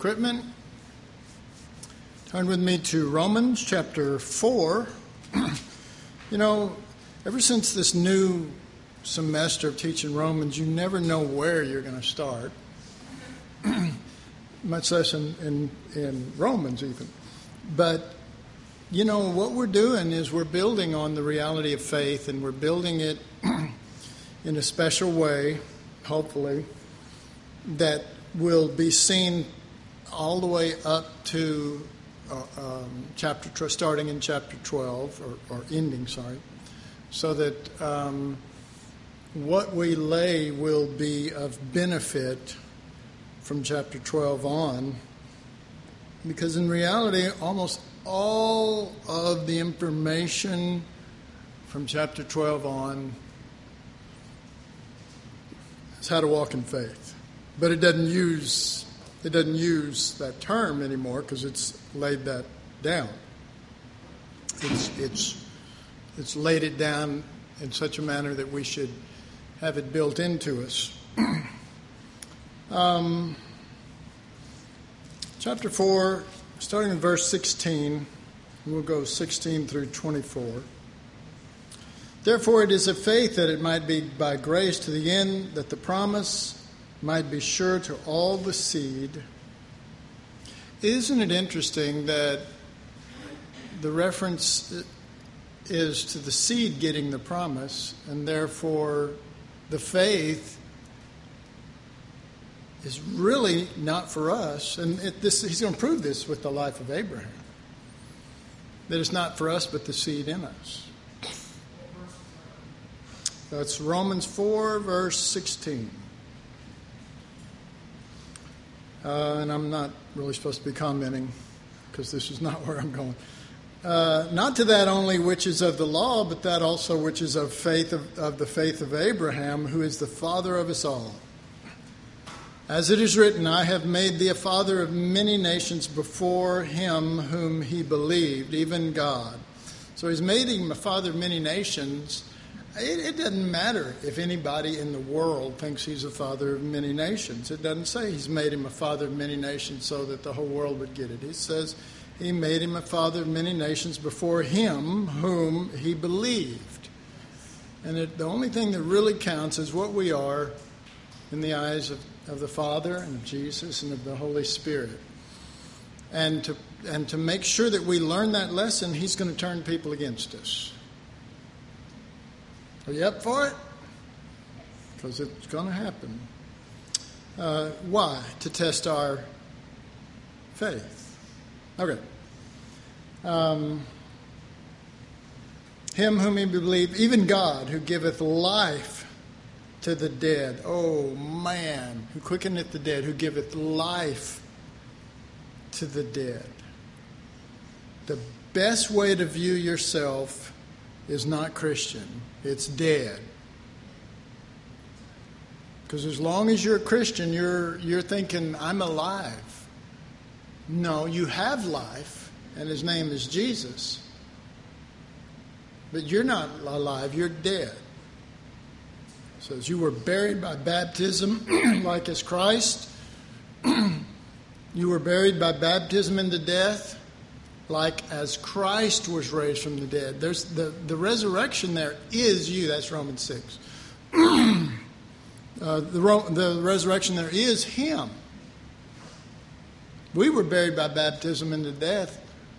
equipment. Turn with me to Romans chapter 4. You know, ever since this new semester of teaching Romans, you never know where you're going to start, much less in Romans even. But, you know, what we're doing is we're building on the reality of faith, and we're building it in a special way, hopefully, that will be seen all the way up to starting in chapter 12, or ending, so that what we lay will be of benefit from chapter 12 on, because in reality, almost all of the information from chapter 12 on is how to walk in faith. But it doesn't use that term anymore because it's laid that down. It's laid it down in such a manner that we should have it built into us. Chapter 4, starting in verse 16, we'll go 16 through 24. Therefore it is of faith that it might be by grace to the end that the promise might be sure to all the seed. Isn't it interesting that the reference is to the seed getting the promise, and therefore the faith is really not for us. And he's going to prove this with the life of Abraham, that it's not for us but the seed in us. That's Romans 4, verse 16. And I'm not really supposed to be commenting because this is not where I'm going. Not to that only which is of the law, but that also which is of faith of the faith of Abraham, who is the father of us all. As it is written, I have made thee a father of many nations before him whom he believed, even God. So he's made him a father of many nations. It doesn't matter if anybody in the world thinks he's a father of many nations. It doesn't say he's made him a father of many nations so that the whole world would get it. It says he made him a father of many nations before him whom he believed. And the only thing that really counts is what we are in the eyes of the Father and of Jesus and of the Holy Spirit. And to make sure that we learn that lesson, he's going to turn people against us. Are you up for it? Because it's going to happen. Why? To test our faith. Okay. Him whom he believed, even God, who giveth life to the dead. Oh, man. Who quickeneth the dead, who giveth life to the dead. The best way to view yourself is not Christian. It's dead. Because as long as you're a Christian, you're thinking, I'm alive. No, you have life, and his name is Jesus. But you're not alive, you're dead. It says you were buried by baptism like as Christ. You were buried by baptism into death, like as Christ was raised from the dead. There's the resurrection there is you. That's Romans 6. The resurrection there is him. We were buried by baptism into death.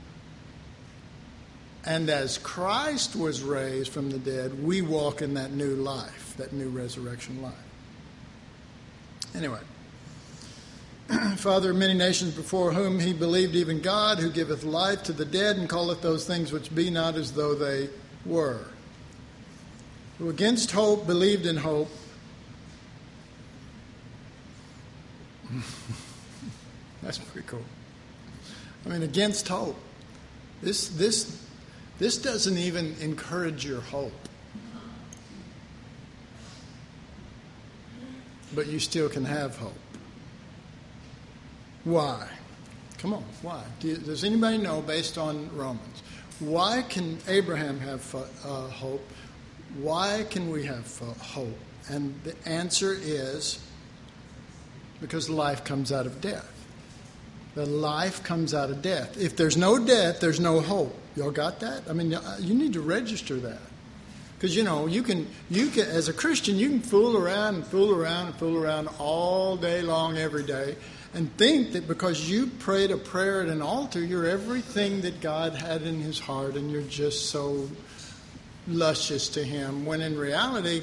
And as Christ was raised from the dead, we walk in that new life, that new resurrection life. Anyway. Father of many nations, before whom he believed, even God, who giveth life to the dead and calleth those things which be not as though they were. Who against hope believed in hope. That's pretty cool. I mean, against hope. This doesn't even encourage your hope. But you still can have hope. Why? Come on, why? Does anybody know, based on Romans, why can Abraham have hope? Why can we have hope? And the answer is because life comes out of death. The life comes out of death. If there's no death, there's no hope. Y'all got that? I mean, you need to register that. Because, you can, as a Christian, you can fool around and fool around and fool around all day long, every day, and think that because you prayed a prayer at an altar, you're everything that God had in his heart, and you're just so luscious to him, when in reality,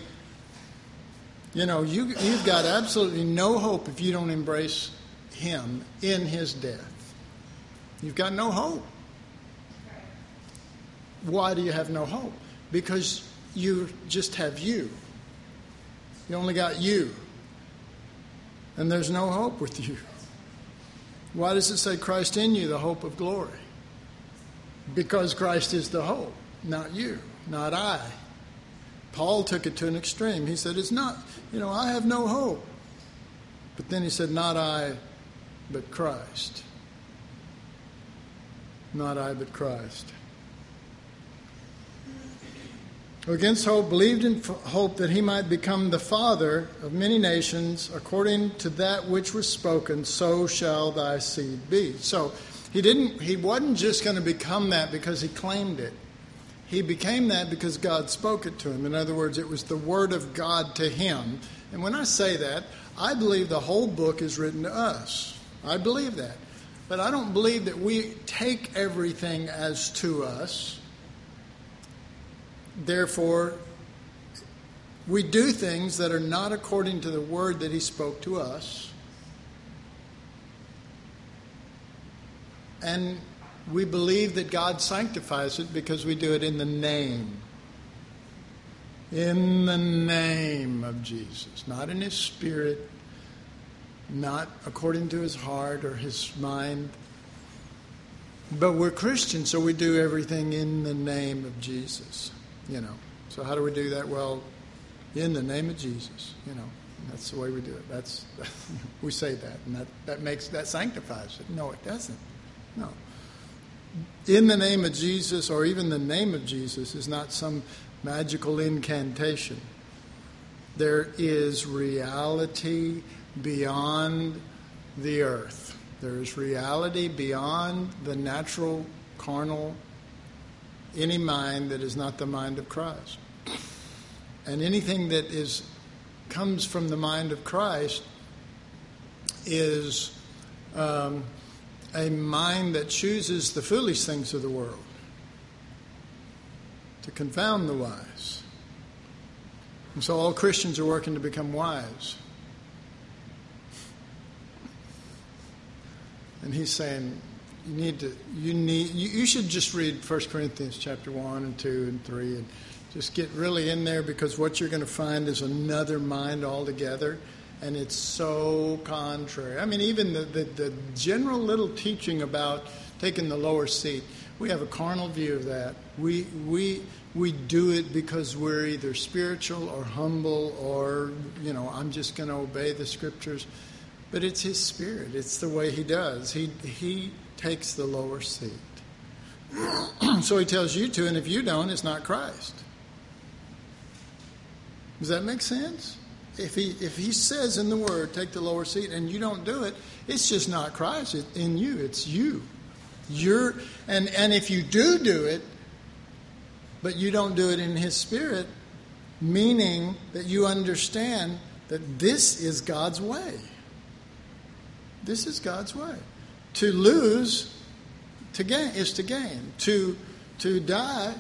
you've got absolutely no hope if you don't embrace him in his death. You've got no hope. Why do you have no hope? Because you just have you. You only got you. And there's no hope with you. Why does it say Christ in you, the hope of glory? Because Christ is the hope, not you, not I. Paul took it to an extreme. He said, it's not, I have no hope. But then he said, not I, but Christ. Not I, but Christ. Who against hope believed in hope that he might become the father of many nations, according to that which was spoken, so shall thy seed be. So he wasn't just going to become that because he claimed it. He became that because God spoke it to him. In other words, it was the word of God to him. And when I say that, I believe the whole book is written to us. I believe that. But I don't believe that we take everything as to us. Therefore, we do things that are not according to the word that he spoke to us. And we believe that God sanctifies it because we do it in the name. In the name of Jesus. Not in his spirit. Not according to his heart or his mind. But we're Christians, so we do everything in the name of Jesus. So how do we do that? Well, in the name of Jesus. That's the way we do it. We say that, and that sanctifies it. No, it doesn't. No. In the name of Jesus, or even the name of Jesus, is not some magical incantation. There is reality beyond the earth. There is reality beyond the natural, carnal, any mind that is not the mind of Christ. And anything that comes from the mind of Christ is a mind that chooses the foolish things of the world to confound the wise. And so all Christians are working to become wise. And he's saying, you should just read 1 Corinthians chapter 1 and 2 and 3 and just get really in there, because what you're going to find is another mind altogether, and it's so contrary. I mean, even the general little teaching about taking the lower seat, we have a carnal view of that. We do it because we're either spiritual or humble or, I'm just going to obey the scriptures. But it's his spirit. It's the way he does. He takes the lower seat. So he tells you to, and if you don't, it's not Christ. Does that make sense? If he says in the word, take the lower seat, and you don't do it, it's just not Christ in you. It's you. And if you do it, but you don't do it in his spirit, meaning that you understand that this is God's way. This is God's way. To lose is to gain. To die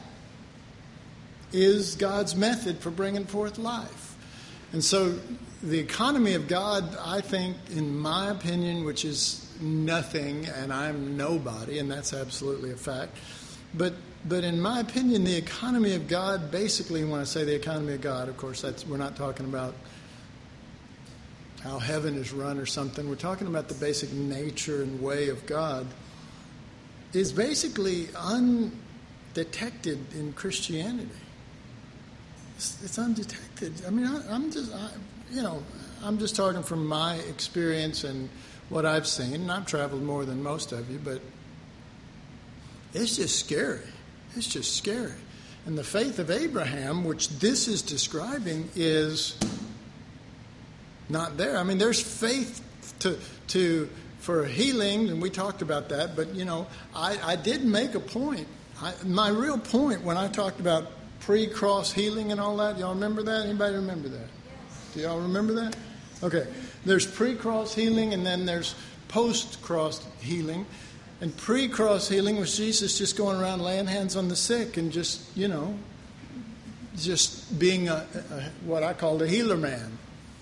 is God's method for bringing forth life. And so the economy of God, I think, in my opinion, which is nothing, and I'm nobody, and that's absolutely a fact. But in my opinion, the economy of God, basically, when I say the economy of God, of course, we're not talking about how heaven is run or something. We're talking about the basic nature and way of God is basically undetected in Christianity. It's undetected. I mean, I'm just talking from my experience and what I've seen, and I've traveled more than most of you, but it's just scary. It's just scary. And the faith of Abraham, which this is describing, is not there. I mean, there's faith for healing, and we talked about that, but, I did make a point. My real point when I talked about pre-cross healing and all that, y'all remember that? Anybody remember that? Do y'all remember that? Okay. There's pre-cross healing and then there's post-cross healing. And pre-cross healing was Jesus just going around laying hands on the sick and just being what I called a healer man.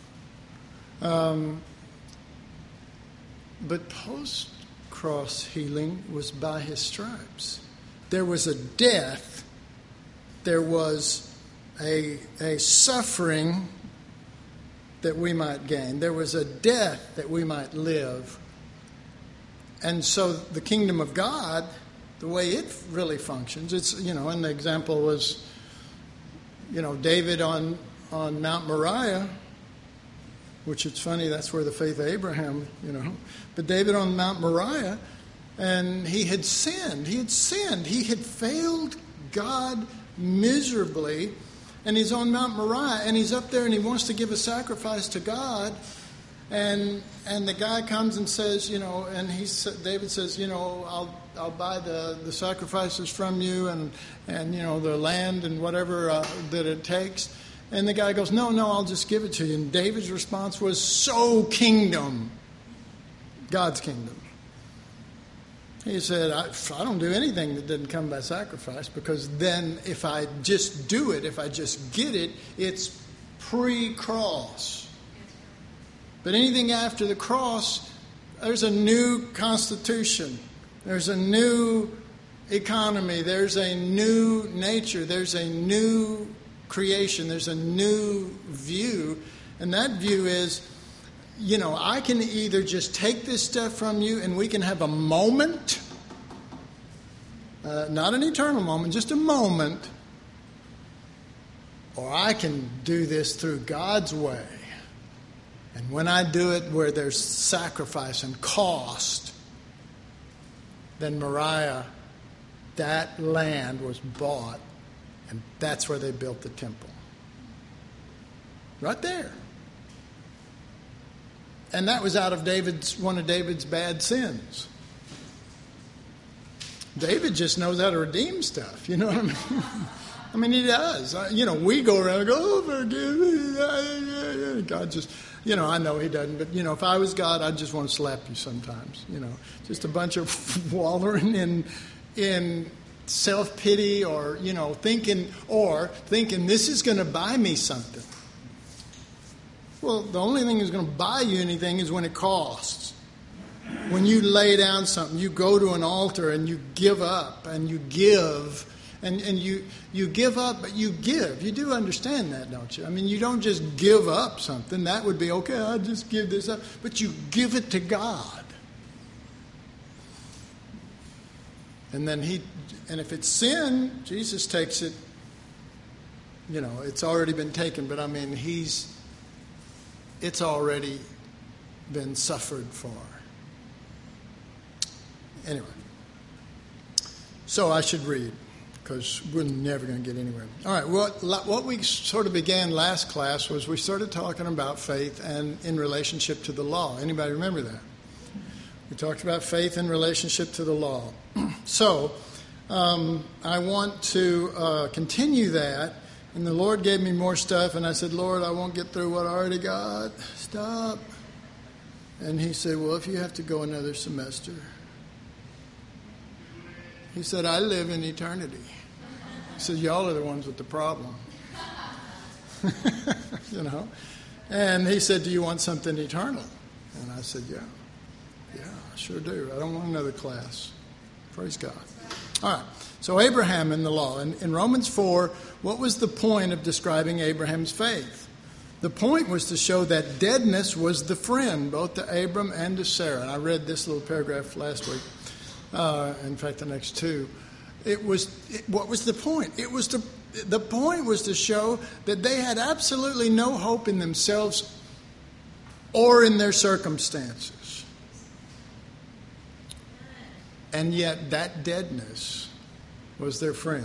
But post-cross healing was by his stripes. There was a death. There was a suffering that we might gain. There was a death that we might live. And so the kingdom of God, the way it really functions, it's, and the example was, David on Mount Moriah, which it's funny, that's where the faith of Abraham, But David on Mount Moriah, and he had sinned. He had failed God miserably. And he's on Mount Moriah, and he's up there, and he wants to give a sacrifice to God. And the guy comes and says, and David says, I'll buy the sacrifices from you and the land and whatever that it takes. And the guy goes, no, I'll just give it to you. And David's response was, so kingdom, God's kingdom. He said, I don't do anything that didn't come by sacrifice, because then if I just do it, if I just get it, it's pre-cross. But anything after the cross, there's a new constitution. There's a new economy. There's a new nature. There's a new creation. There's a new view. And that view is, I can either just take this stuff from you and we can have a moment, not an eternal moment, just a moment, or I can do this through God's way. And when I do it where there's sacrifice and cost, then Moriah, that land was bought, and that's where they built the temple. Right there. And that was out of one of David's bad sins. David just knows how to redeem stuff. You know what I mean? I mean, he does. We go around and go, oh, forgive me. God just, I know he doesn't. But, if I was God, I'd just want to slap you sometimes. Just a bunch of wallowing in self-pity or thinking this is going to buy me something. Well, the only thing that's going to buy you anything is when it costs. When you lay down something, you go to an altar and you give up and you give. And you give up, but you give. You do understand that, don't you? I mean, you don't just give up something. That would be, okay, I'll just give this up. But you give it to God. And then if it's sin, Jesus takes it. It's already been taken, but I mean, it's already been suffered for. Anyway. So I should read, because we're never going to get anywhere. All right, what we sort of began last class was we started talking about faith and in relationship to the law. Anybody remember that? We talked about faith in relationship to the law. So I want to continue that. And the Lord gave me more stuff, and I said, Lord, I won't get through what I already got. Stop. And he said, well, if you have to go another semester. He said, I live in eternity. He said, y'all are the ones with the problem. And he said, do you want something eternal? And I said, yeah, I sure do. I don't want another class. Praise God. All right. So Abraham in the law. In Romans 4, what was the point of describing Abraham's faith? The point was to show that deadness was the friend, both to Abram and to Sarah. And I read this little paragraph last week. In fact, the next two. What was the point? The point was to show that they had absolutely no hope in themselves or in their circumstances. And yet that deadness was their friend.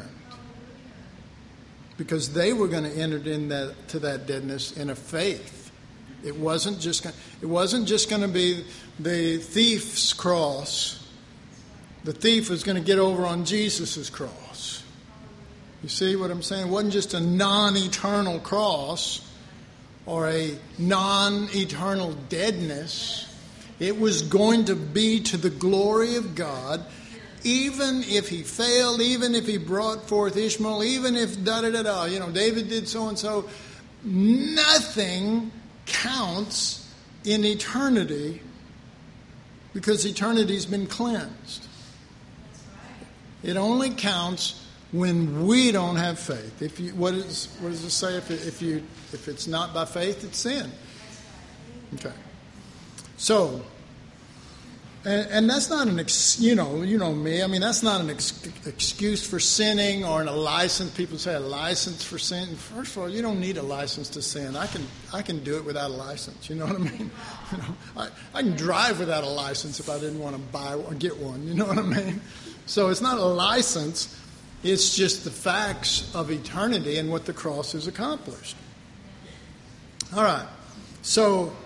Because they were going to enter into that deadness in a faith It wasn't just going to be the thief's cross. The thief was going to get over on Jesus' cross. You see what I'm saying? It wasn't just a non-eternal cross or a non-eternal deadness. It was going to be to the glory of God, even if he failed, even if he brought forth Ishmael, even if da-da-da-da, David did so-and-so. Nothing counts in eternity because eternity's been cleansed. It only counts when we don't have faith. What does it say? If it's not by faith, it's sin. Okay. So, and that's not an you know me. I mean, that's not an excuse for sinning or a license. People say a license for sin. First of all, you don't need a license to sin. I can do it without a license. You know what I mean? I can drive without a license if I didn't want to buy or get one. You know what I mean? So it's not a license. It's just the facts of eternity and what the cross has accomplished. All right. So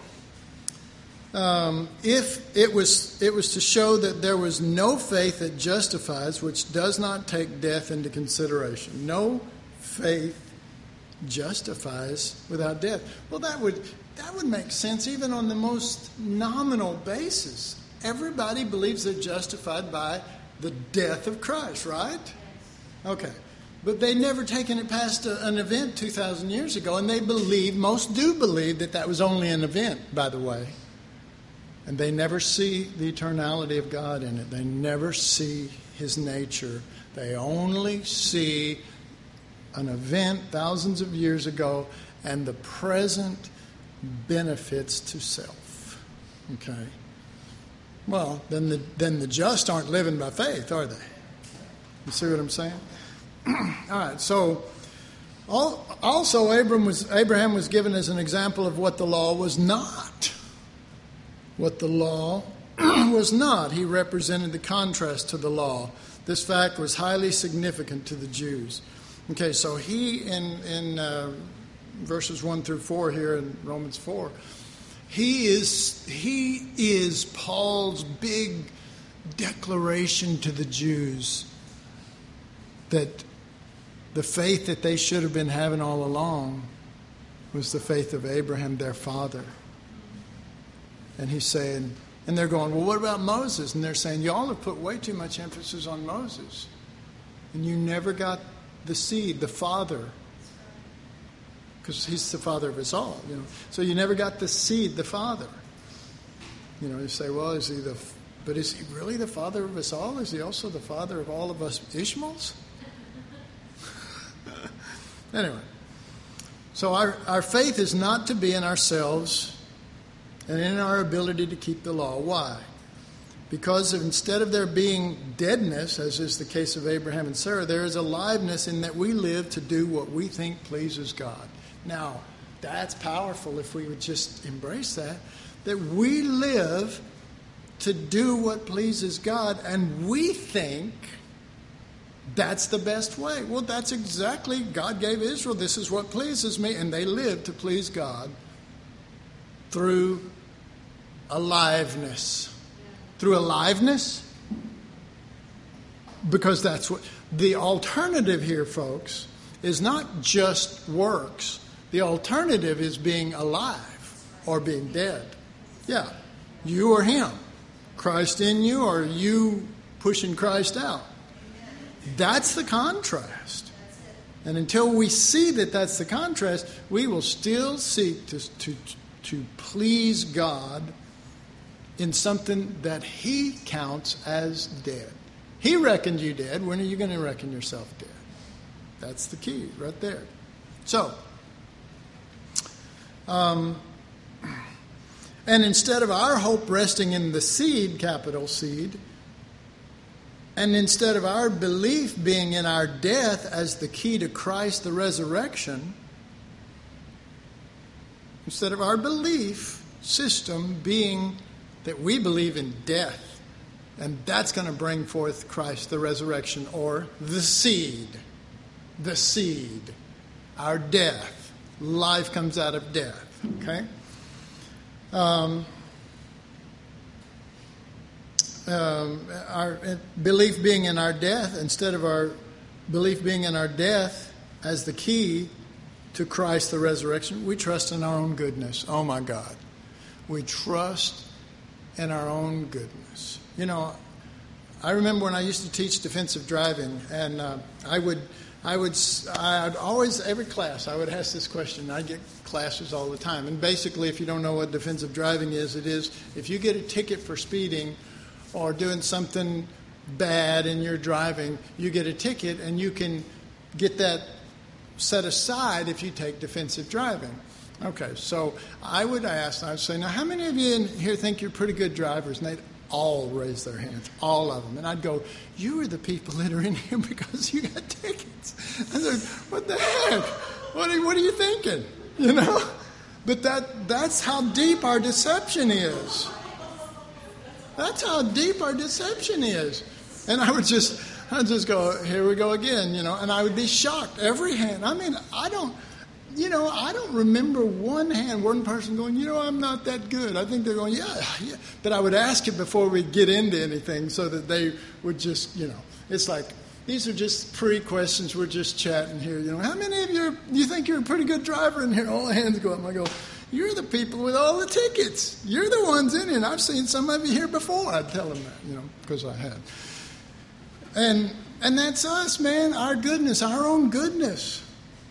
if it was to show that there was no faith that justifies, which does not take death into consideration. No faith justifies without death. Well, that would make sense even on the most nominal basis. Everybody believes they're justified by the death of Christ, right? Okay. But they'd never taken it past an event 2,000 years ago, and most do believe that was only an event, by the way. And they never see the eternality of God in it. They never see his nature. They only see an event thousands of years ago and the present benefits to self. Okay? Well, then the just aren't living by faith, are they? You see what I'm saying? All right, so also Abraham was given as an example of what the law was not. What the law was not. He represented the contrast to the law. This fact was highly significant to the Jews. Okay, so he, in verses 1 through 4 here in Romans 4, he is Paul's big declaration to the Jews that the faith that they should have been having all along was the faith of Abraham, their father. And he's saying, and they're going, well, what about Moses? And they're saying, y'all have put way too much emphasis on Moses. And you never got the seed, the father. Because he's the father of us all. So you never got the seed, the father. You say, well, is he really the father of us all? Is he also the father of all of us Ishmaels? Anyway. So our faith is not to be in ourselves and in our ability to keep the law. Why? Because instead of there being deadness, as is the case of Abraham and Sarah, there is aliveness in that we live to do what we think pleases God. Now, that's powerful if we would just embrace that we live to do what pleases God, and we think that's the best way. Well, that's exactly, God gave Israel, this is what pleases me, and they live to please God through aliveness. Through aliveness? Because that's what the alternative here, folks, is not just works. The alternative is being alive or being dead. Yeah, you or him. Christ in you or you pushing Christ out. That's the contrast. And until we see that that's the contrast, we will still seek to please God in something that he counts as dead. He reckoned you dead. When are you going to reckon yourself dead? That's the key right there. So, and instead of our hope resting in the seed, capital seed, and instead of our belief being in our death as the key to Christ, the resurrection, instead of our belief system being that we believe in death, and that's going to bring forth Christ, the resurrection, or the seed, our death. Life comes out of death, okay? Our belief being in our death, instead of our belief being in our death as the key to Christ, the resurrection, we trust in our own goodness. Oh my God. We trust in our own goodness. You know, I remember when I used to teach defensive driving, and I'd always, every class, I would ask this question. I get classes all the time. And basically, if you don't know what defensive driving is, it is if you get a ticket for speeding or doing something bad in your driving, you get a ticket, and you can get that set aside if you take defensive driving. Okay, so I would say, now how many of you in here think you're pretty good drivers? And they'd all raise their hands, all of them. And I'd go, you are the people that are in here because you got tickets. I said, what the heck? What are you thinking? You know? But that's how deep our deception is. That's how deep our deception is. And I'd just go, here we go again, you know, and I would be shocked. Every hand. I mean, I don't remember one person going, you know, I'm not that good. I think they're going, yeah. But I would ask it before we get into anything so that they would just, you know, it's like, these are just pre-questions. We're just chatting here. You know, how many of you think you're a pretty good driver in here? All the hands go up. I go, you're the people with all the tickets. You're the ones in here. And I've seen some of you here before. I'd tell them that, you know, because I had. And that's us, man, our goodness, our own goodness.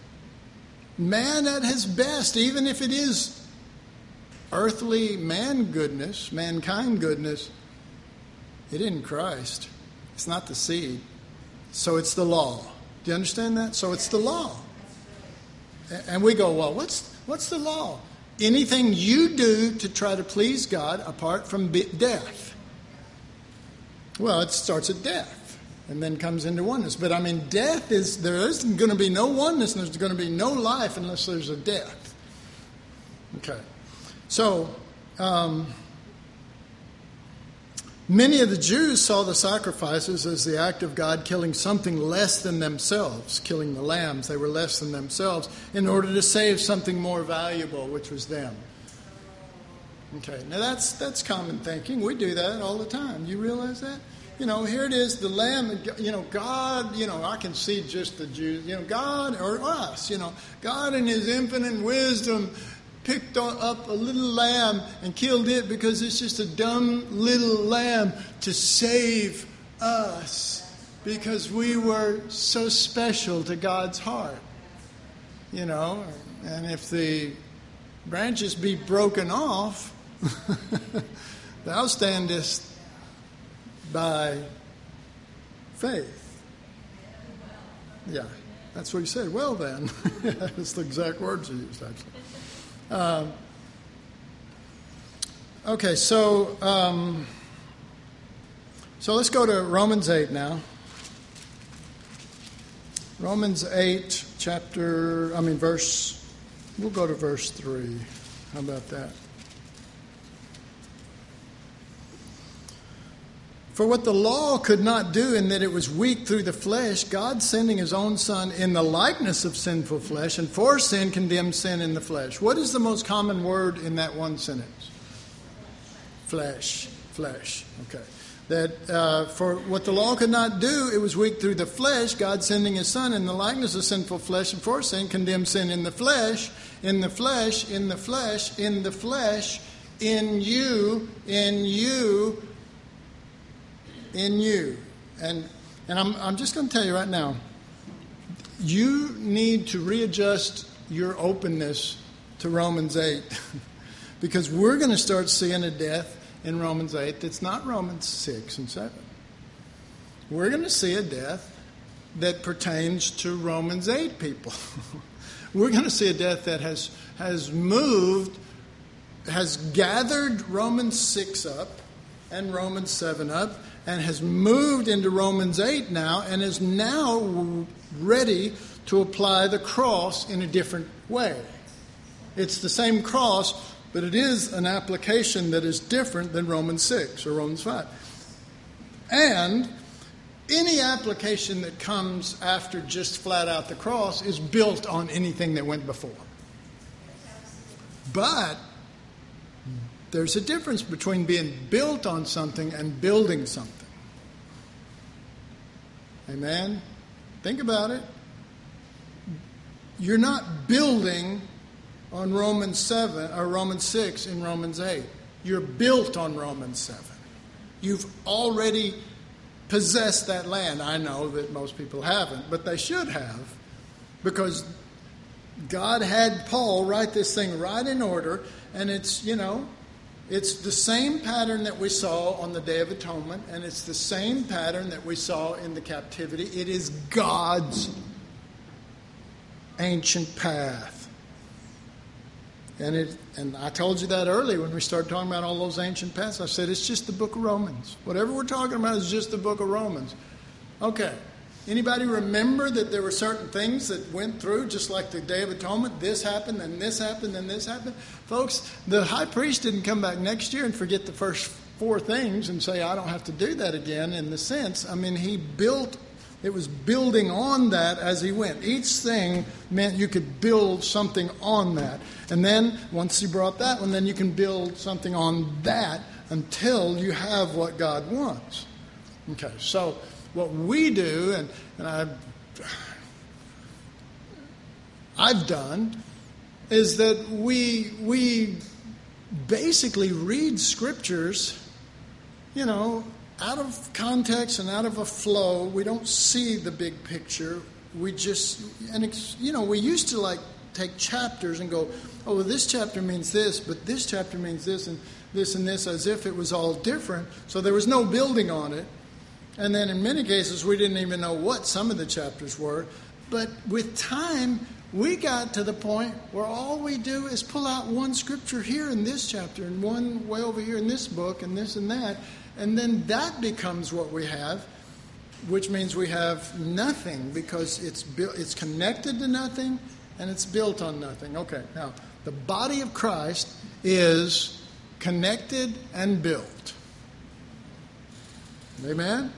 Man at his best, even if it is earthly mankind goodness, it isn't Christ. It's not the seed. So it's the law. Do you understand that? So it's the law. And we go, well, what's the law? Anything you do to try to please God apart from death. Well, it starts at death and then comes into oneness. But I mean, there isn't going to be no oneness and there's going to be no life unless there's a death. Okay. So, many of the Jews saw the sacrifices as the act of God killing something less than themselves, killing the lambs. They were less than themselves in order to save something more valuable, which was them. Okay, now that's common thinking. We do that all the time. You realize that? You know, here it is, the lamb, you know, God, you know, I can see just the Jews, you know, God or us, you know, God in his infinite wisdom picked up a little lamb and killed it because it's just a dumb little lamb to save us because we were so special to God's heart, you know, and if the branches be broken off, thou standest by faith. Yeah, that's what he said. Well then, that's the exact words he used actually. Okay, so let's go to Romans 8 now. Romans 8, we'll go to verse 3. How about that? For what the law could not do in that it was weak through the flesh, God sending his own Son in the likeness of sinful flesh, and for sin condemned sin in the flesh. What is the most common word in that one sentence? Flesh. Okay. That for what the law could not do, it was weak through the flesh, God sending his Son in the likeness of sinful flesh, and for sin condemned sin in the flesh, in the flesh, in the flesh, in the flesh, in you. And I'm just going to tell you right now, you need to readjust your openness to Romans 8 because we're going to start seeing a death in Romans 8 that's not Romans 6 and 7. We're going to see a death that pertains to Romans 8 people. We're going to see a death that has gathered Romans 6 up and Romans 7 up, and has moved into Romans 8 now, and is now ready to apply the cross in a different way. It's the same cross, but it is an application that is different than Romans 6 or Romans 5. And any application that comes after just flat out the cross is built on anything that went before. But there's a difference between being built on something and building something. Amen? Think about it. You're not building on Romans 7 or Romans 6 in Romans 8. You're built on Romans 7. You've already possessed that land. I know that most people haven't, but they should have, because God had Paul write this thing right in order, and it's the same pattern that we saw on the Day of Atonement, and it's the same pattern that we saw in the captivity. It is God's ancient path. And I told you that earlier when we started talking about all those ancient paths. I said it's just the book of Romans. Whatever we're talking about is just the book of Romans. Okay. Anybody remember that there were certain things that went through, just like the Day of Atonement? This happened, and this happened, and this happened. Folks, the high priest didn't come back next year and forget the first 4 things and say, I don't have to do that again, in the sense. I mean, it was building on that as he went. Each thing meant you could build something on that. And then, once he brought that one, then you can build something on that until you have what God wants. Okay, so what we do, and I've done, is that we basically read scriptures, out of context and out of a flow. We don't see the big picture. We just, we used to take chapters and go, oh, well, this chapter means this, but this chapter means this, as if it was all different. So there was no building on it. And then in many cases, we didn't even know what some of the chapters were. But with time, we got to the point where all we do is pull out one scripture here in this chapter and one way over here in this book and this and that. And then that becomes what we have, which means we have nothing, because it's connected to nothing and it's built on nothing. Okay, now, the body of Christ is connected and built. Amen?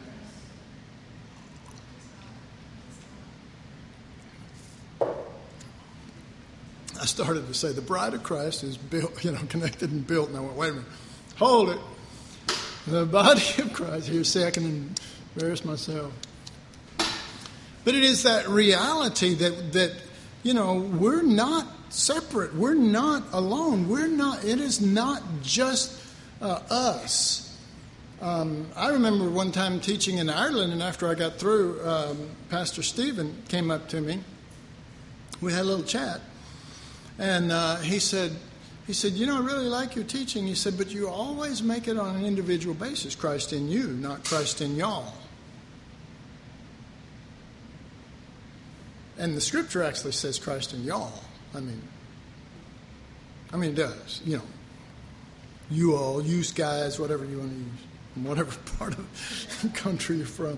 I started to say the bride of Christ is built, connected and built. And I went, wait a minute, hold it. The body of Christ. Here, see, I can embarrass myself. But it is that reality that we're not separate. We're not alone. It is not just us. I remember one time teaching in Ireland, and after I got through, Pastor Stephen came up to me. We had a little chat. And he said, I really like your teaching. He said, but you always make it on an individual basis. Christ in you, not Christ in y'all. And the scripture actually says Christ in y'all. I mean it does. You all, you guys, whatever you want to use, from whatever part of the country you're from.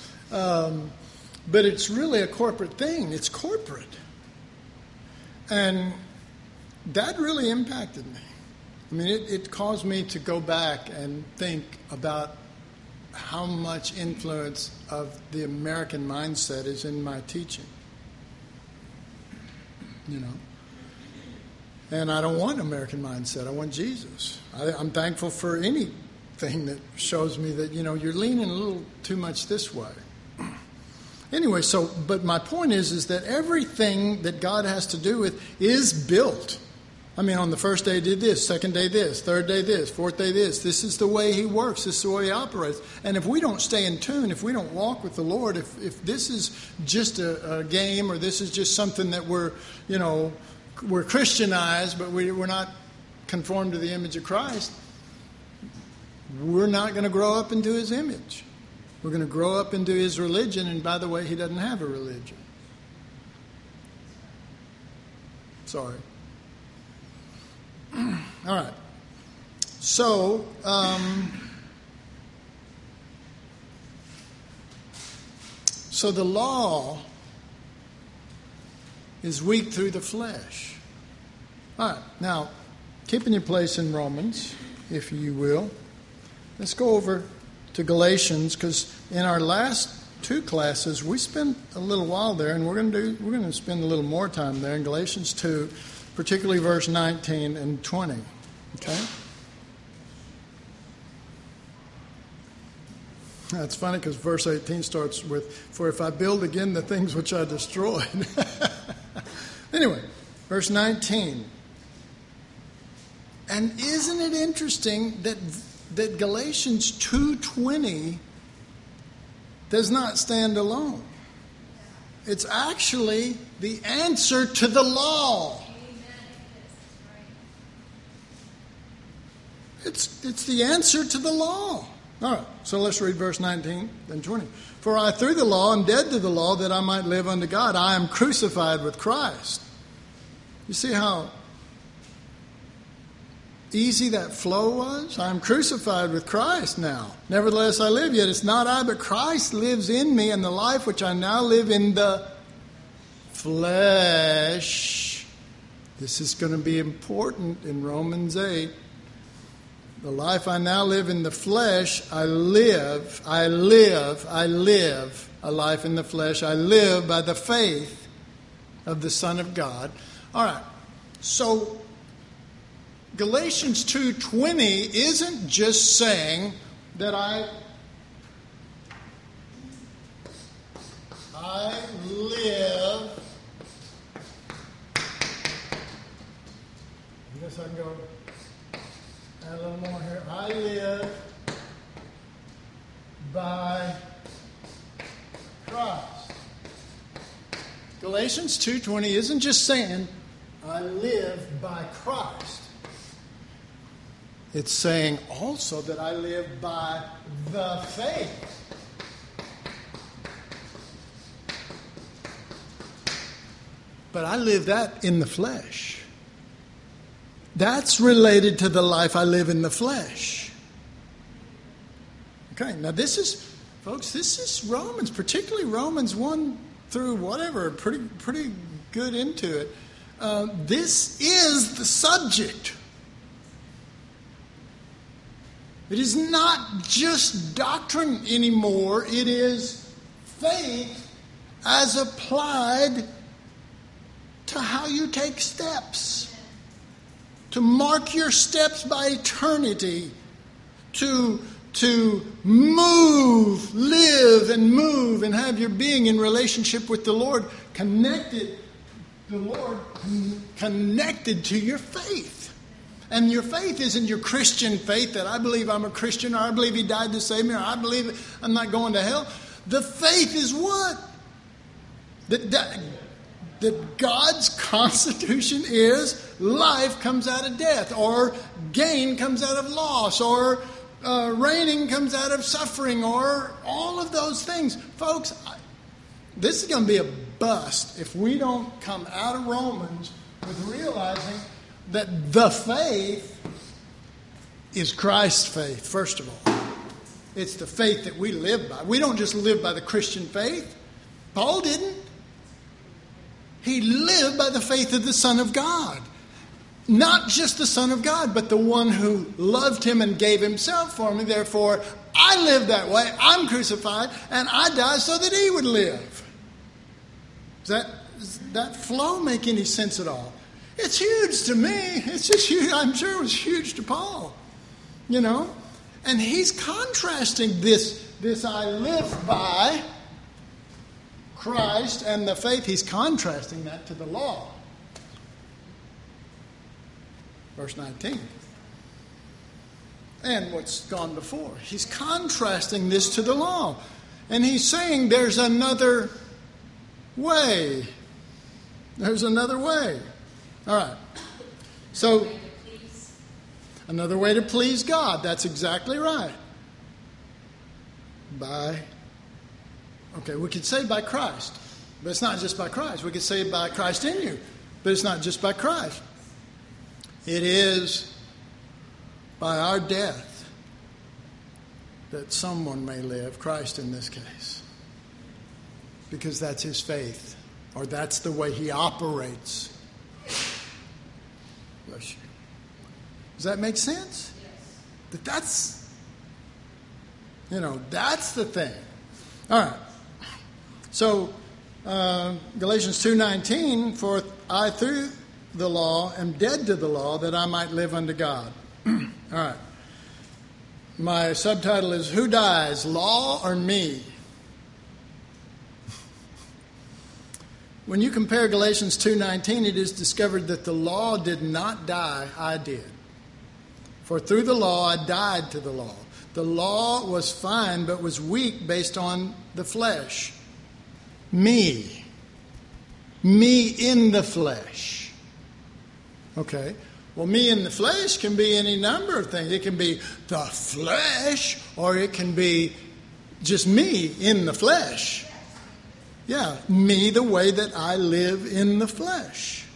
But it's really a corporate thing. It's corporate. And that really impacted me. I mean, it caused me to go back and think about how much influence of the American mindset is in my teaching. And I don't want American mindset. I want Jesus. I'm thankful for anything that shows me that, you're leaning a little too much this way. Anyway, but my point is that everything that God has to do with is built. I mean, on the first day did this, second day this, third day this, fourth day this. This is the way he works. This is the way he operates. And if we don't stay in tune, if we don't walk with the Lord, if this is just a game, or this is just something that we're Christianized, but we're not conformed to the image of Christ, we're not going to grow up into his image. We're going to grow up into his religion, and by the way, he doesn't have a religion. Sorry. All right. So, the law is weak through the flesh. All right. Now, keep in your place in Romans, if you will. Let's go over to Galatians, because in our last 2 classes we spent a little while there, and we're going to spend a little more time there in Galatians 2, particularly verse 19 and 20. Okay? That's funny because verse 18 starts with, "For if I build again the things which I destroyed." Anyway, verse 19. And isn't it interesting that Galatians 2:20 does not stand alone? It's actually the answer to the law. It's the answer to the law. All right, so let's read verse 19 and 20. "For I through the law am dead to the law that I might live unto God. I am crucified with Christ." You see how easy that flow was? I am crucified with Christ now. Nevertheless I live, yet it's not I, but Christ lives in me, and the life which I now live in the flesh. This is going to be important in Romans 8. The life I now live in the flesh, I live a life in the flesh. I live by the faith of the Son of God. All right, so Galatians 2:20 isn't just saying that I live. I guess I can go add a little more here. I live by Christ. Galatians 2:20 isn't just saying I live by Christ. It's saying also that I live by the faith. But I live that in the flesh. That's related to the life I live in the flesh. Okay, now this is Romans, particularly Romans 1 through whatever, pretty good into it. This is the subject. It is not just doctrine anymore. It is faith as applied to how you take steps. To mark your steps by eternity. To move, live and move and have your being in relationship with the Lord connected to your faith. And your faith isn't your Christian faith that I believe I'm a Christian, or I believe He died to save me, or I believe I'm not going to hell. The faith is what? That God's constitution is life comes out of death, or gain comes out of loss, or reigning comes out of suffering, or all of those things. Folks, this is going to be a bust if we don't come out of Romans with realizing that the faith is Christ's faith, first of all. It's the faith that we live by. We don't just live by the Christian faith. Paul didn't. He lived by the faith of the Son of God. Not just the Son of God, but the one who loved him and gave himself for me. Therefore, I live that way. I'm crucified, and I die so that he would live. Does that flow make any sense at all? It's huge to me. It's just huge. I'm sure it was huge to Paul. You know? And he's contrasting this I live by Christ and the faith. He's contrasting that to the law. Verse 19. And what's gone before. He's contrasting this to the law. And he's saying there's another way. There's another way. All right. So, another way to please God. That's exactly right. We could say by Christ. But it's not just by Christ. We could say by Christ in you. But it's not just by Christ. It is by our death that someone may live, Christ in this case. Because that's his faith. Or that's the way he operates. Bless you. Does that make sense? Yes. That's the thing. All right. So, Galatians 2:19, for I through the law am dead to the law that I might live unto God. All right. My subtitle is Who Dies, Law or Me? When you compare Galatians 2:19, it is discovered that the law did not die, I did. For through the law I died to the law. The law was fine but was weak based on the flesh. Me. Me in the flesh. Okay. Well, me in the flesh can be any number of things. It can be the flesh, or it can be just me in the flesh. Yeah, me the way that I live in the flesh.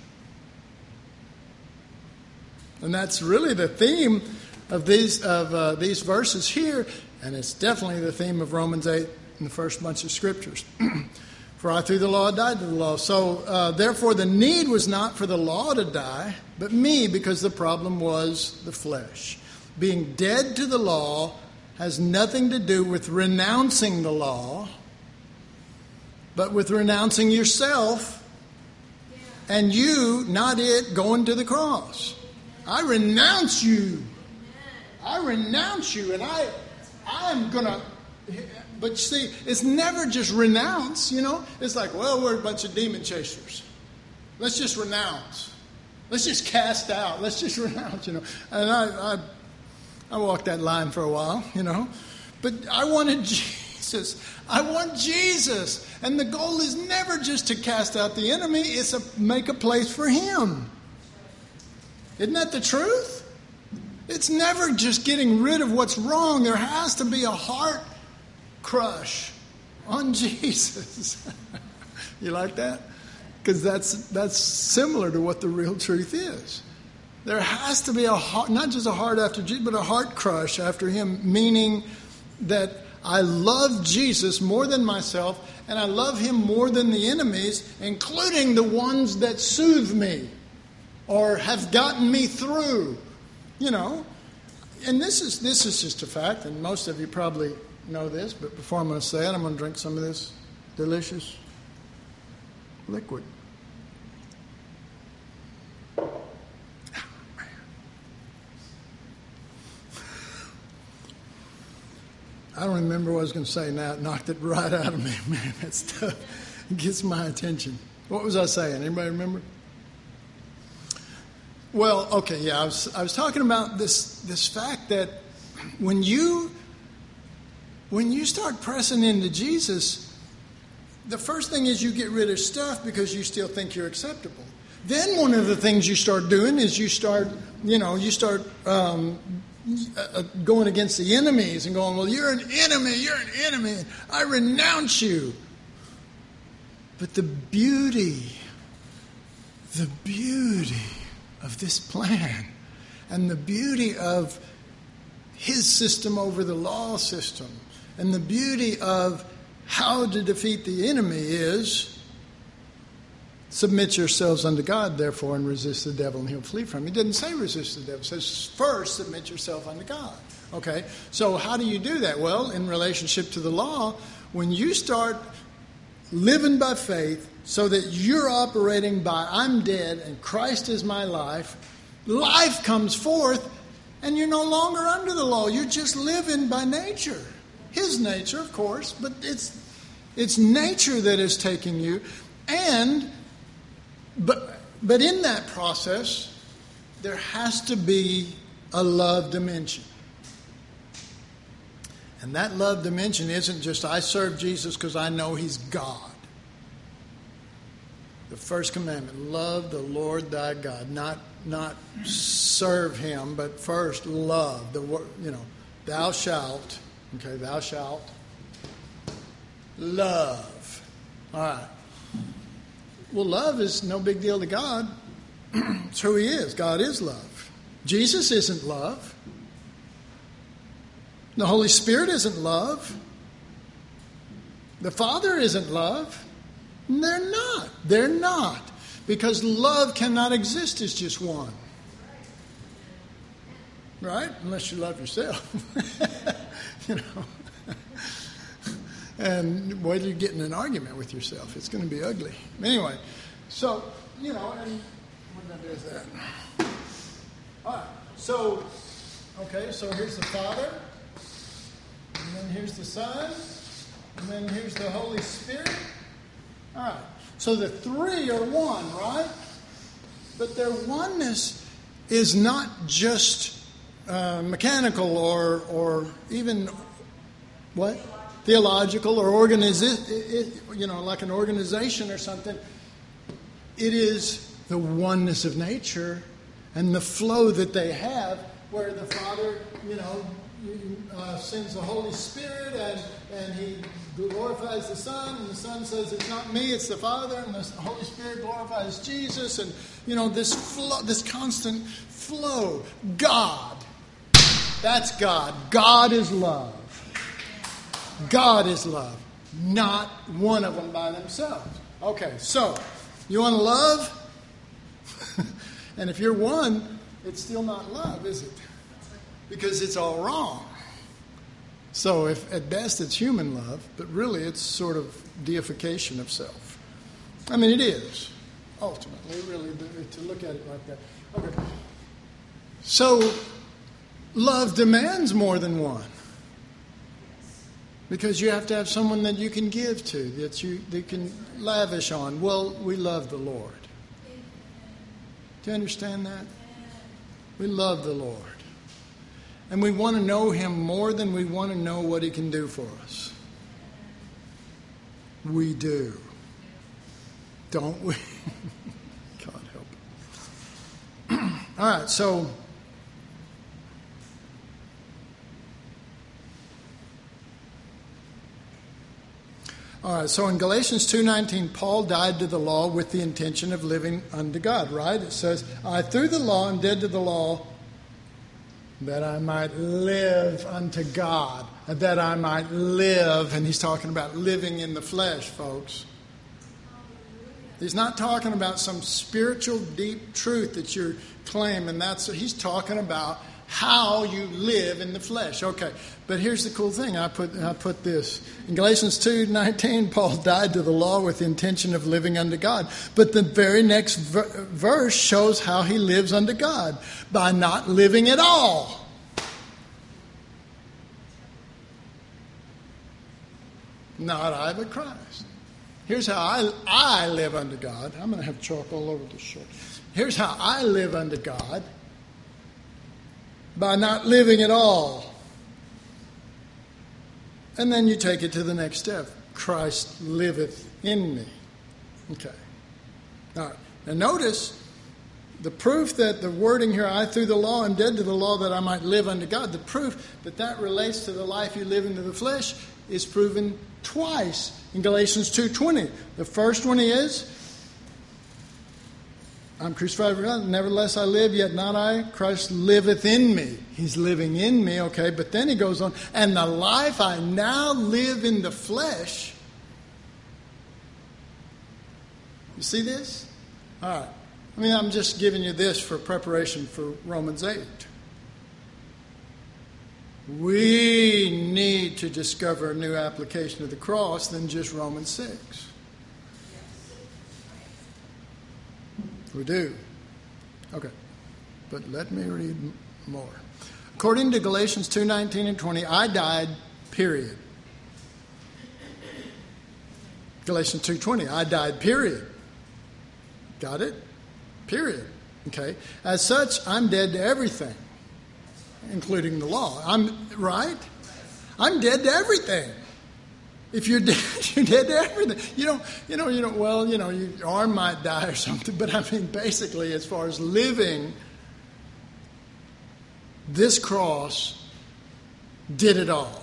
And that's really the theme of these verses here, and it's definitely the theme of Romans 8 in the first bunch of scriptures. For I through the law died to the law. So therefore the need was not for the law to die, but me, because the problem was the flesh. Being dead to the law has nothing to do with renouncing the law, but with renouncing yourself and you, not it, going to the cross. I renounce you. I renounce you, and I am going to... But you see, it's never just renounce, you know. It's like, well, we're a bunch of demon chasers. Let's just renounce. Let's just cast out. Let's just renounce, you know. And I walked that line for a while, you know. But I wanted Jesus. I want Jesus. And the goal is never just to cast out the enemy. It's to make a place for him. Isn't that the truth? It's never just getting rid of what's wrong. There has to be a heart crush on Jesus. You like that? Because that's similar to what the real truth is. There has to be a heart, not just a heart after Jesus, but a heart crush after him, meaning that I love Jesus more than myself, and I love him more than the enemies, including the ones that soothe me or have gotten me through. You know, and this is just a fact, and most of you probably know this, but before I'm going to say it, I'm going to drink some of this delicious liquid. I don't remember what I was going to say now. It knocked it right out of me. Man, that stuff gets my attention. What was I saying? Anybody remember? Well, okay, yeah, I was talking about this fact that when you start pressing into Jesus, the first thing is you get rid of stuff because you still think you're acceptable. Then one of the things you start doing is you start going against the enemies and going, well, you're an enemy, I renounce you. But the beauty of this plan and the beauty of his system over the law system and the beauty of how to defeat the enemy is submit yourselves unto God, therefore, and resist the devil, and he'll flee from you. He didn't say resist the devil. It says first submit yourself unto God. Okay? So how do you do that? Well, in relationship to the law, when you start living by faith so that you're operating by I'm dead and Christ is my life, life comes forth and you're no longer under the law. You're just living by nature. His nature, of course, but it's nature that is taking you. But in that process, there has to be a love dimension. And that love dimension isn't just I serve Jesus because I know he's God. The first commandment, love the Lord thy God. Not serve him, but first love. Thou shalt, okay, thou shalt love. All right. Well, love is no big deal to God. It's who he is. God is love. Jesus isn't love. The Holy Spirit isn't love. The Father isn't love. They're not. They're not. Because love cannot exist as just one. Right? Unless you love yourself. And whether you get in an argument with yourself, it's going to be ugly. Anyway, so, and what did I do with that? All right. So here's the Father. And then here's the Son. And then here's the Holy Spirit. All right. So the three are one, right? But their oneness is not just mechanical or even what? Theological or like an organization or something. It is the oneness of nature and the flow that they have, where the Father, sends the Holy Spirit and He glorifies the Son, and the Son says, it's not me, it's the Father, and the Holy Spirit glorifies Jesus, and this flow, this constant flow. God, that's God. God is love. God is love. Not one of them by themselves. Okay, so you want to love? And if you're one, it's still not love, is it? Because it's all wrong. So if at best it's human love, but really it's sort of deification of self. I mean, it is, ultimately, really, to look at it like that. Okay. So love demands more than one. Because you have to have someone that you can give to, that you can lavish on. Well, we love the Lord. Do you understand that? We love the Lord. And we want to know Him more than we want to know what He can do for us. We do. Don't we? God help. All right, so in Galatians 2:19, Paul died to the law with the intention of living unto God, right? It says, I through the law am dead to the law that I might live unto God, that I might live. And he's talking about living in the flesh, folks. He's not talking about some spiritual deep truth that you're claiming. He's talking about how you live in the flesh. Okay, but here's the cool thing. I put this. In Galatians 2:19, Paul died to the law with the intention of living unto God. But the very next verse shows how he lives unto God. By not living at all. Not I, but Christ. Here's how I live unto God. I'm going to have chalk all over this shirt. Here's how I live unto God. By not living at all. And then you take it to the next step. Christ liveth in me. Okay. All right. Now notice the proof that the wording here, I through the law am dead to the law that I might live unto God. The proof that relates to the life you live into the flesh is proven twice in Galatians 2:20. The first one is, I'm crucified with God, nevertheless I live, yet not I, Christ liveth in me. He's living in me, okay, but then he goes on, and the life I now live in the flesh. You see this? All right. I mean, I'm just giving you this for preparation for Romans 8. We need to discover a new application of the cross than just Romans 6. We do. Okay. But let me read more. According to Galatians 2:19 and 20, I died, period. Galatians 2:20, I died, period. Got it? Period. Okay. As such, I'm dead to everything, including the law. I'm dead to everything. If you're dead, you're dead to everything. Your arm might die or something, but I mean, basically, as far as living, this cross did it all.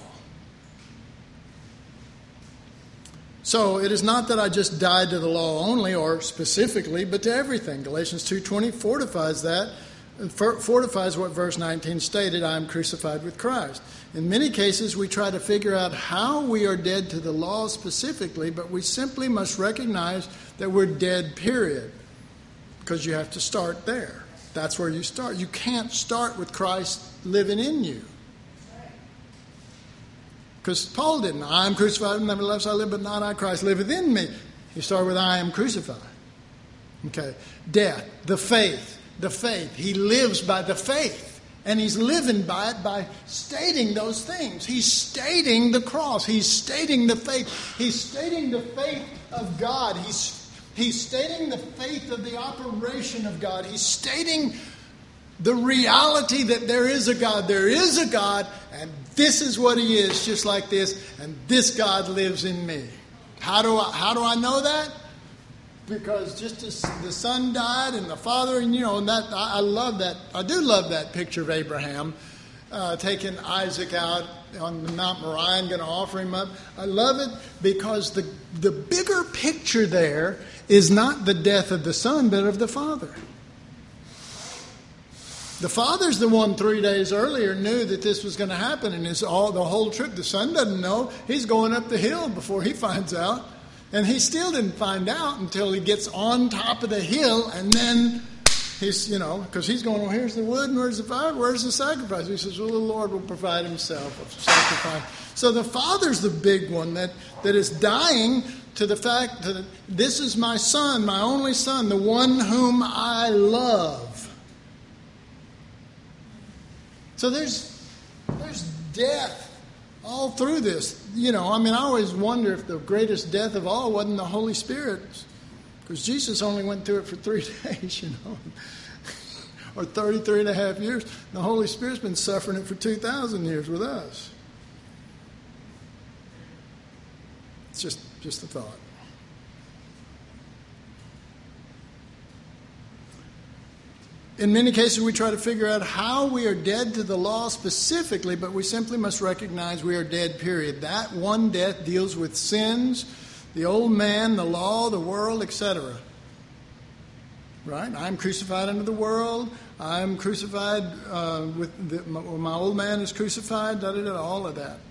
So it is not that I just died to the law only or specifically, but to everything. Galatians 2:20 fortifies what verse 19 stated, I am crucified with Christ. In many cases, we try to figure out how we are dead to the law specifically, but we simply must recognize that we're dead, period. Because you have to start there. That's where you start. You can't start with Christ living in you. Because Paul didn't. I am crucified, nevertheless I live, but not I, Christ liveth in me. You start with I am crucified. Okay. Death, the faith. He lives by the faith And he's living by it by stating those things. He's stating the cross. He's stating the faith. He's stating the faith of God. He's stating the faith of the operation of God. He's stating the reality that there is a God. There is a God, and this is what he is, just like this, and this God lives in me. How do I know that? Because just as the son died and the father, and that I love that. I do love that picture of Abraham taking Isaac out on the Mount Moriah and going to offer him up. I love it because the bigger picture there is not the death of the son, but of the father. The father's the one 3 days earlier knew that this was going to happen, and the whole trip. The son doesn't know. He's going up the hill before he finds out. And he still didn't find out until he gets on top of the hill, and then he's, because he's going, well, here's the wood, and where's the fire, where's the sacrifice? He says, well, the Lord will provide himself a sacrifice. So the father's the big one that is dying to the fact that this is my son, my only son, the one whom I love. So there's death all through this. I always wonder if the greatest death of all wasn't the Holy Spirit. Because Jesus only went through it for 3 days, or 33 and a half years. The Holy Spirit's been suffering it for 2,000 years with us. It's just a thought. In many cases, we try to figure out how we are dead to the law specifically, but we simply must recognize we are dead, period. That one death deals with sins, the old man, the law, the world, etc. Right? I'm crucified unto the world. I'm crucified my old man is crucified, all of that.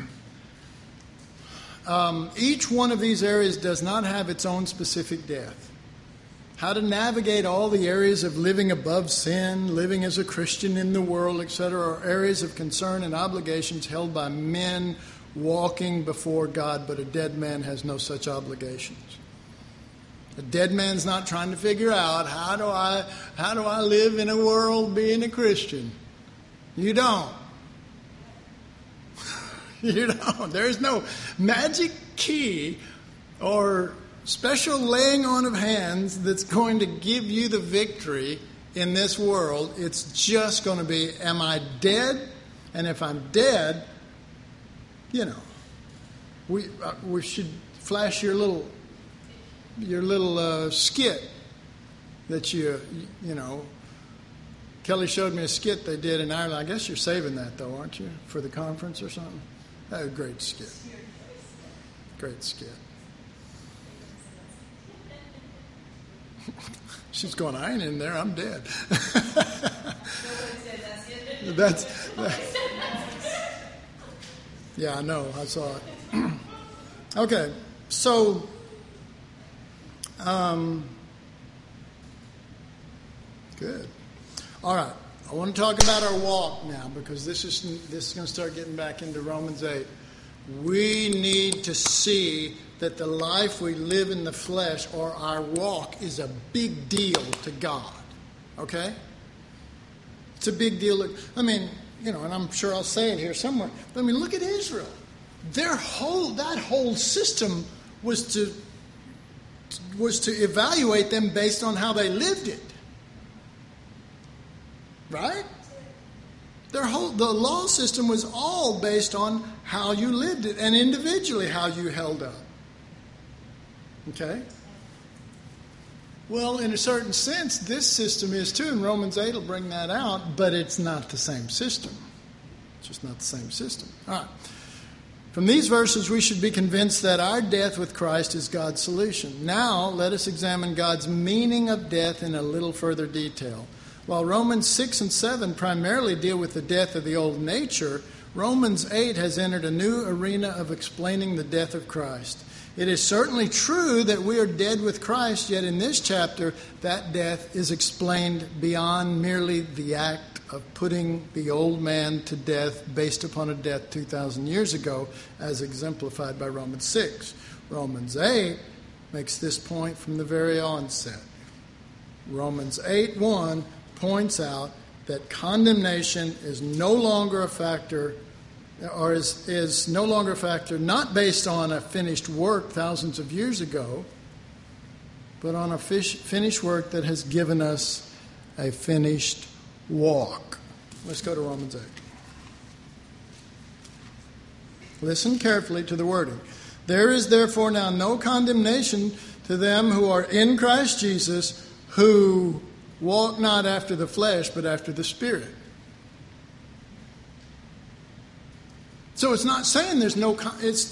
Each one of these areas does not have its own specific death. How to navigate all the areas of living above sin, living as a Christian in the world, etc., are areas of concern and obligations held by men walking before God, but a dead man has no such obligations. A dead man's not trying to figure out how do I live in a world being a Christian. You don't. You don't. There's no magic key or special laying on of hands that's going to give you the victory in this world. It's just going to be, am I dead? And if I'm dead, we should flash your little skit that Kelly showed me a skit they did in Ireland. I guess you're saving that though, aren't you, for the conference or something? That was a great skit. Great skit. She's going, I ain't in there, I'm dead. Yeah, I know, I saw it. Okay, so good. All right, I want to talk about our walk now, because this is going to start getting back into Romans 8. We need to see that the life we live in the flesh, or our walk, is a big deal to God. Okay? It's a big deal. And I'm sure I'll say it here somewhere. But look at Israel. That whole system was to evaluate them based on how they lived it. Right? The law system was all based on how you lived it, and individually how you held up. Okay? Well, in a certain sense, this system is too, and Romans 8 will bring that out, but it's not the same system. It's just not the same system. All right. From these verses, we should be convinced that our death with Christ is God's solution. Now, let us examine God's meaning of death in a little further detail. While Romans 6 and 7 primarily deal with the death of the old nature, Romans 8 has entered a new arena of explaining the death of Christ. It is certainly true that we are dead with Christ, yet in this chapter, that death is explained beyond merely the act of putting the old man to death based upon a death 2,000 years ago, as exemplified by Romans 6. Romans 8 makes this point from the very onset. Romans 8:1 points out that condemnation is no longer a factor, or is no longer a factor, not based on a finished work thousands of years ago, but on a finished work that has given us a finished walk. Let's go to Romans 8. Listen carefully to the wording. There is therefore now no condemnation to them who are in Christ Jesus, who walk not after the flesh, but after the Spirit. So it's not saying there's no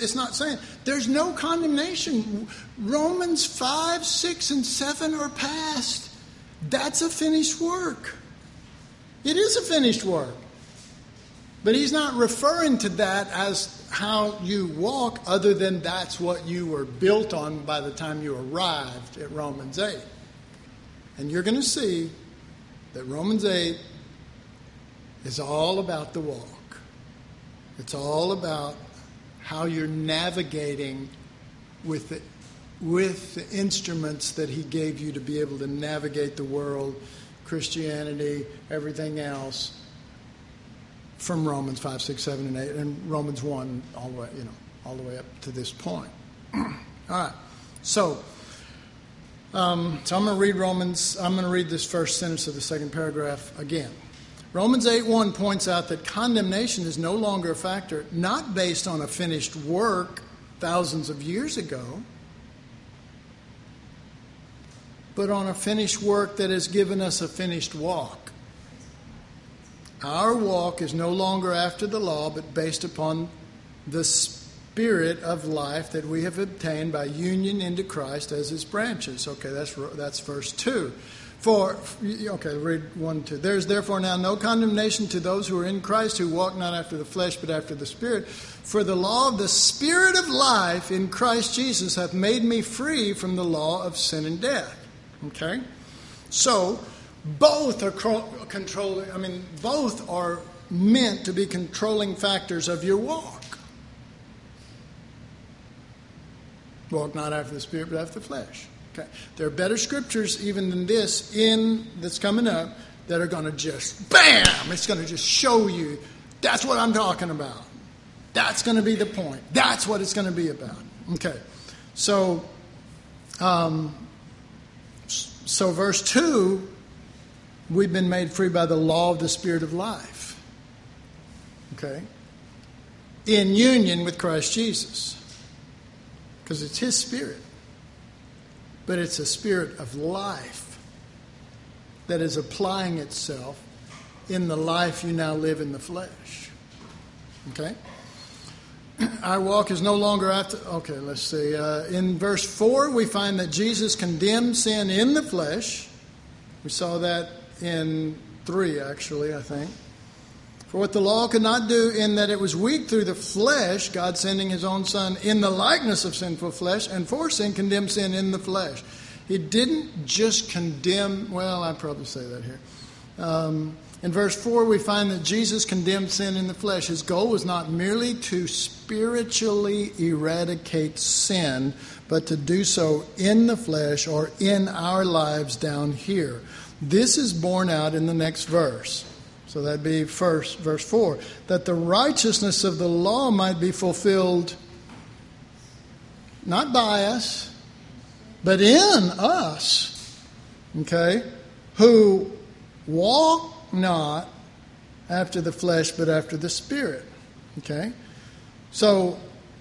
condemnation. Romans 5, 6, and 7 are past. That's a finished work. It is a finished work. But he's not referring to that as how you walk, other than that's what you were built on by the time you arrived at Romans 8. And you're going to see that Romans 8 is all about the walk. It's all about how you're navigating with the instruments that he gave you to be able to navigate the world, Christianity, everything else, from Romans 5, 6, 7, and 8, and Romans 1 all the way up to this point. All right. So I'm going to read I'm going to read this first sentence of the second paragraph again. Romans 8:1 points out that condemnation is no longer a factor, not based on a finished work thousands of years ago, but on a finished work that has given us a finished walk. Our walk is no longer after the law, but based upon the Spirit of life that we have obtained by union into Christ as his branches. Okay, that's verse 2. Read 1, 2. There is therefore now no condemnation to those who are in Christ, who walk not after the flesh, but after the Spirit. For the law of the Spirit of life in Christ Jesus hath made me free from the law of sin and death. Okay? So, both are both are meant to be controlling factors of your walk. Walk not after the Spirit, but after the flesh. Okay. There are better scriptures even than this that's coming up that are going to just, bam! It's going to just show you that's what I'm talking about. That's going to be the point. That's what it's going to be about. Okay. So verse 2, we've been made free by the law of the Spirit of life. Okay? In union with Christ Jesus. Because it's his Spirit. But it's a spirit of life that is applying itself in the life you now live in the flesh. Okay? Our walk is no longer after... Okay, let's see. In verse 4, we find that Jesus condemned sin in the flesh. We saw that in 3, actually, I think. For what the law could not do, in that it was weak through the flesh, God sending his own Son in the likeness of sinful flesh, and for sin condemned sin in the flesh. He didn't just condemn... Well, I'd probably say that here. In verse 4, we find that Jesus condemned sin in the flesh. His goal was not merely to spiritually eradicate sin, but to do so in the flesh or in our lives down here. This is borne out in the next verse. So that'd be first, verse 4. That the righteousness of the law might be fulfilled, not by us, but in us. Okay? Who walk not after the flesh, but after the Spirit. Okay? So,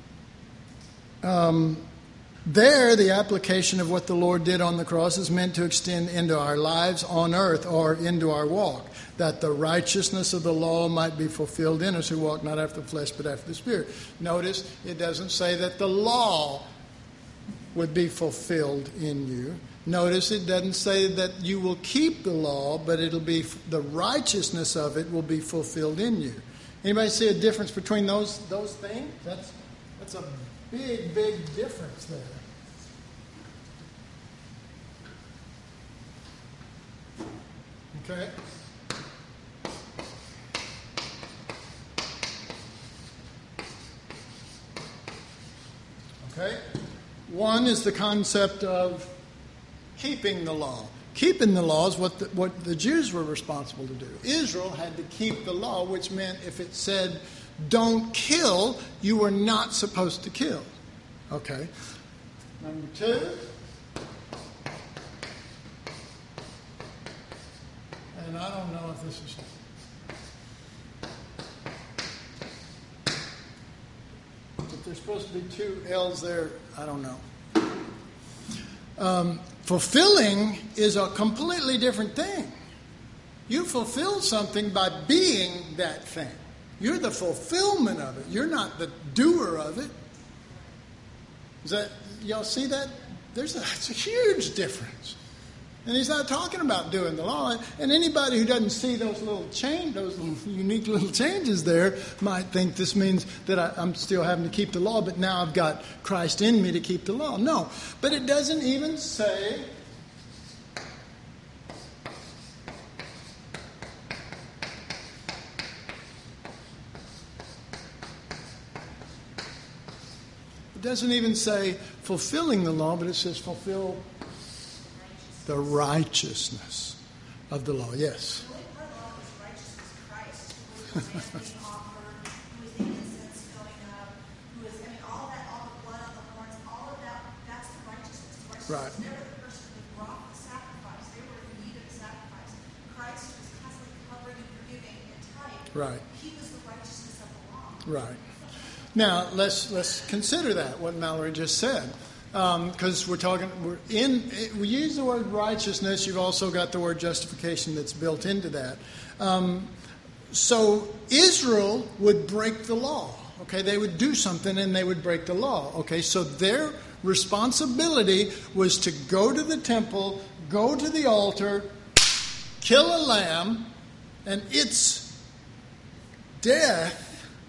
there, the application of what the Lord did on the cross is meant to extend into our lives on earth or into our walk. That the righteousness of the law might be fulfilled in us who walk not after the flesh, but after the Spirit. Notice, it doesn't say that the law would be fulfilled in you. Notice it doesn't say that you will keep the law, but it'll be the righteousness of it will be fulfilled in you. Anybody see a difference between those things? That's a big, big difference there. Okay? Okay? One is the concept of keeping the law. Keeping the law is what the Jews were responsible to do. Israel had to keep the law, which meant if it said, don't kill, you were not supposed to kill. Okay. Number 2. And I don't know if this is... If there's supposed to be 2 L's there, I don't know. Fulfilling is a completely different thing. You fulfill something by being that thing. You're the fulfillment of it. You're not the doer of it. Is that, y'all see that? It's a huge difference. And he's not talking about doing the law. And anybody who doesn't see those unique little changes there might think this means that I'm still having to keep the law, but now I've got Christ in me to keep the law. No, but it doesn't even say... It doesn't even say fulfilling the law, but it says fulfill the righteousness of the law. Yes. The only part of the law was righteousness Christ, who was the lamb being offered, who was the innocence going up, who was, all that, all the blood on the horns, all of that, that's the righteousness. The righteousness Right. was never the person who brought the sacrifice. They were in need of a sacrifice. Christ was constantly covering and forgiving and type. Right. He was the righteousness of the law. Right. Now, let's consider that, what Mallory just said. Because we use the word righteousness. You've also got the word justification that's built into that. So Israel would break the law. Okay, they would do something and they would break the law. Okay, so their responsibility was to go to the temple, go to the altar, kill a lamb, and its death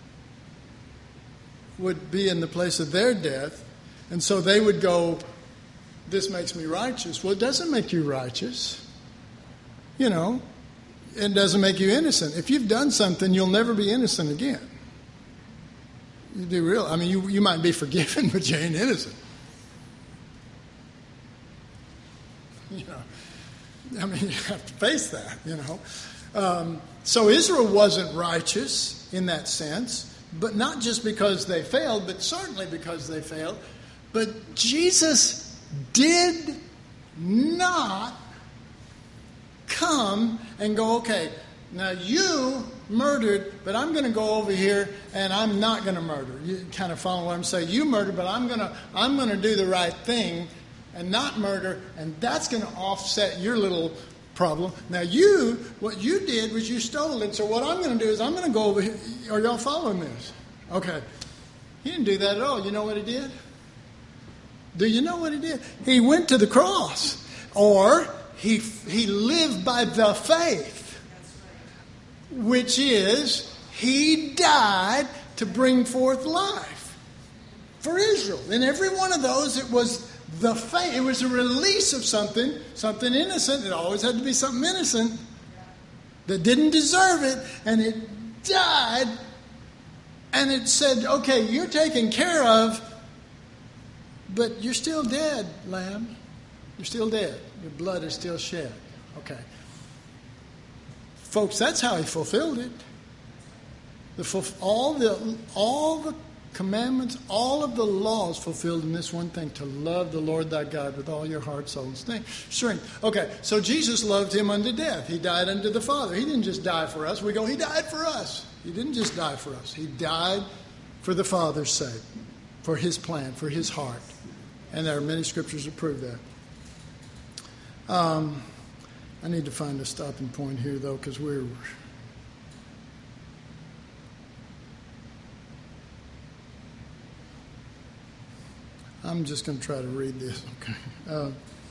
would be in the place of their death. And so they would go, this makes me righteous. Well, it doesn't make you righteous. It doesn't make you innocent. If you've done something, you'll never be innocent again. You do you might be forgiven, but you ain't innocent. You have to face that, So Israel wasn't righteous in that sense, but not just because they failed, but certainly because they failed. But Jesus did not come and go, okay, now you murdered, but I'm going to go over here and I'm not going to murder. You kind of follow what I'm saying. You murdered, but I'm going to do the right thing and not murder, and that's going to offset your little problem. Now what you did was you stole it, so what I'm going to do is I'm going to go over here. Are y'all following this? Okay. He didn't do that at all. You know what he did? Do you know what he did? He went to the cross. Or he lived by the faith, which is he died to bring forth life for Israel. In every one of those, it was the faith. It was a release of something innocent. It always had to be something innocent that didn't deserve it. And it died. And it said, okay, you're taken care of, but you're still dead, lamb. You're still dead. Your blood is still shed. Okay. Folks, that's how he fulfilled it. All the commandments, all of the laws fulfilled in this one thing, to love the Lord thy God with all your heart, soul, and strength. Okay, so Jesus loved him unto death. He died unto the Father. He didn't just die for us. We go, he died for us. He didn't just die for us. He died for the Father's sake, for his plan, for his heart. And there are many scriptures that prove that. I need to find a stopping point here, though, because I'm just going to try to read this. Okay.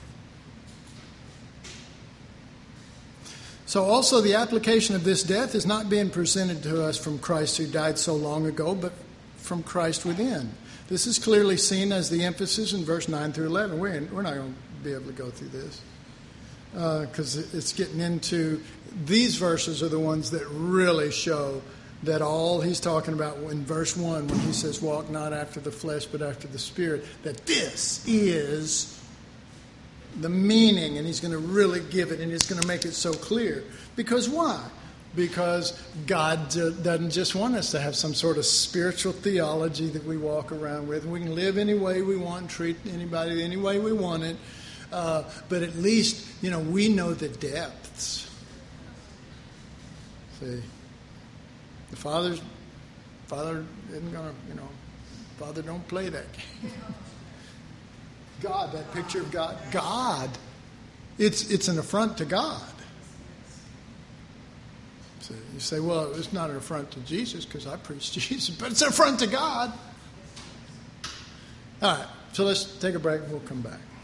So also the application of this death is not being presented to us from Christ who died so long ago, but from Christ within. This is clearly seen as the emphasis in verse 9 through 11. We're not going to be able to go through this because it's getting into, these verses are the ones that really show that all he's talking about in verse 1 when he says, walk not after the flesh but after the Spirit, that this is the meaning, and he's going to really give it, and he's going to make it so clear. Because why? Because God doesn't just want us to have some sort of spiritual theology that we walk around with. We can live any way we want, treat anybody any way we want it, but at least, we know the depths. See, the Father isn't going to, Father don't play that game. God, that picture of God, it's an affront to God. So you say, well, it's not an affront to Jesus because I preach Jesus, but it's an affront to God. All right, so let's take a break and we'll come back.